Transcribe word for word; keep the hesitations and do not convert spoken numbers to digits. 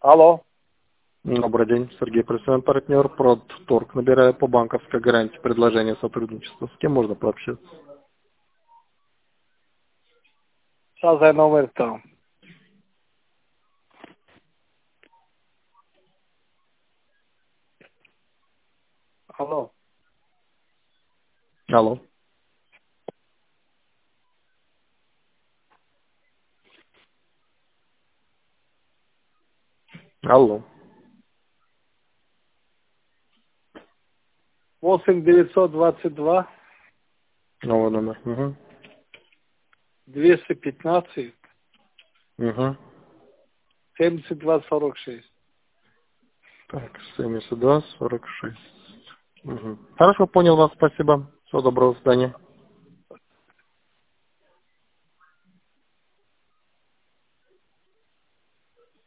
Алло. Добрый день, Сергей, профессиональный партнер, Продторг. Набираю по банковской гарантии предложение сотрудничества. С кем можно пообщаться? Сейчас я номер там. Алло. Алло. Алло. восемь девятьсот двадцать два Новый номер. Угу. двести пятнадцать Угу. семьдесят два сорок шесть. Так, семьдесят два сорок шесть. Угу. Хорошо, понял вас, спасибо. Всего доброго, до свидания.